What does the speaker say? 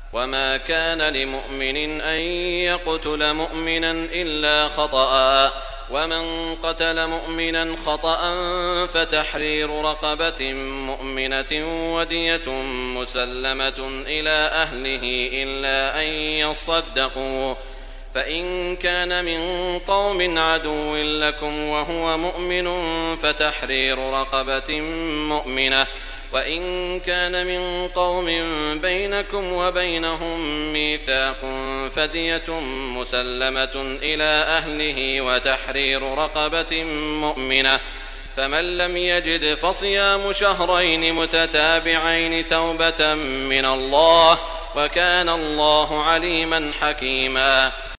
وما كان لمؤمن أن يقتل مؤمنا إلا خطأ، ومن قتل مؤمنا خطأ فتحرير رقبة مؤمنة ودية مسلمة إلى أهله إلا أن يصدقوا، فإن كان من قوم عدو لكم وهو مؤمن فتحرير رقبة مؤمنة، وإن كان من قوم بينكم وبينهم ميثاق فدية مسلمة إلى أهله وتحرير رقبة مؤمنة، فمن لم يجد فصيام شهرين متتابعين توبة من الله، وكان الله عليما حكيما.